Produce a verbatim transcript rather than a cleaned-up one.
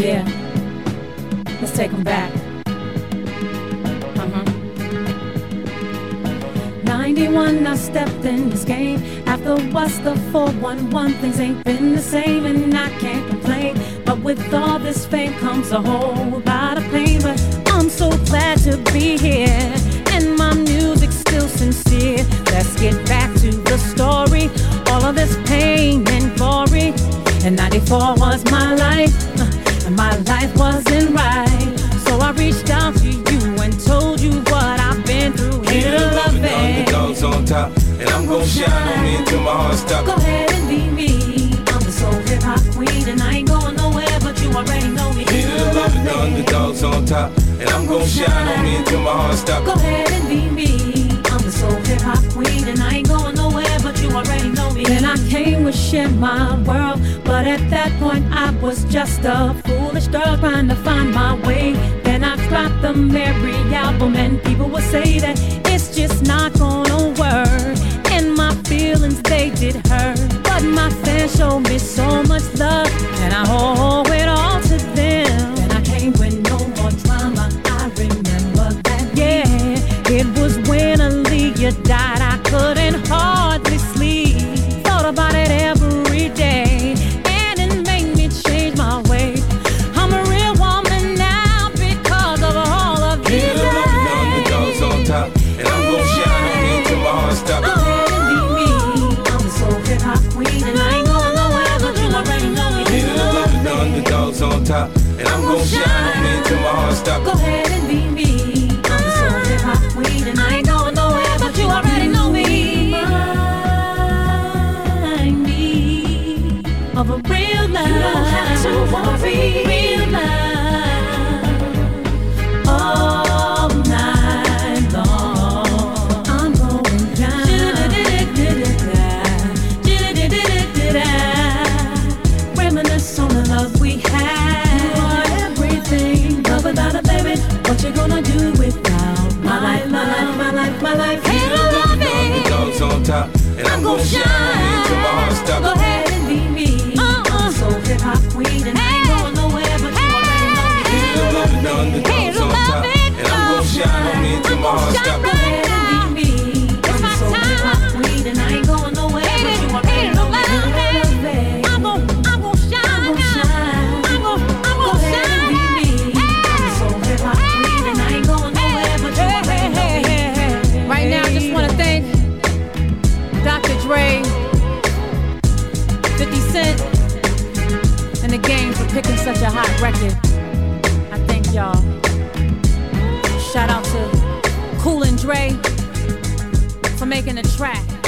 Yeah, let's take them back. Uh-huh. ninety-one, I stepped in this game. After what's the four one one, things ain't been the same, and I can't complain. But with all this fame comes a whole lot of pain. But I'm so glad to be here, and my music's still sincere. Let's get back to the story. All of this pain and glory. And ninety-four was my life, uh, and my life wasn't right. So I reached out to you and told you what I've been through. Here to love it. Underdogs on top, and I'm gon' shine on me until my heart stops. Go ahead and be me. I'm the soul hip hop queen, and I ain't going nowhere, but you already know me. Here to love it. The underdogs on top, and I'm gon' shine on me until my heart stops. Go ahead and be me. I'm the soul hip hop queen, and I ain't going nowhere, but you already know me. Then I came with share my world, but at that point I was just a foolish girl trying to find my way. Then I dropped the Mary album, and people would say that it's just not gonna work, and my feelings, they did hurt. But my fans showed me so much love, and I owe it all to them. And I came with no more drama, I remember that. Yeah, it was when Aaliyah died, I couldn't hardly sleep. Thought about it every day, and it made me change my way. I'm a real woman now because of all of these. Here to love it, the underdogs on top, and I'm gon' shine on me until my heart stops. Go ahead and be me. I'm the soul hip hop queen, and I ain't going nowhere, but you already know me. Here to love it, the underdogs on top, and I'm gon' shine on me until my heart stops. Go ahead and be me. I'm the soul hip hop queen, and I ain't going nowhere, but you already know me. Remind me of a real love. You don't have to worry. Real love. All night long. I'm going down. Reminisce on the love we had. You are everything. Love without a baby. What you gonna do without my life, my life, my life, my life? Hey, love it. Underdogs on top, and I'm gon' shine on me until my heart stops. Go ahead and be me. Uh-uh. Soul hip hop queen, and I ain't going nowhere, but you already know me. Here to love it, the underdogs on top, and I'm gon' shine on me until my heart stops. Go ahead and be me. I'm the soul hip hop queen, and I ain't going nowhere, but you already know me. I'm gon' I'm gon' shine. I'm gon' shine. I'm gon' I'm gon' shine. Go ahead and be me. I'm the soul hip hop queen, and I ain't going nowhere, but you already know me. Right now, I just want to thank Doctor Dre, fifty Cent, and the game for picking such a hot record. I thank y'all. Shout out to Cool and Dre for making the track.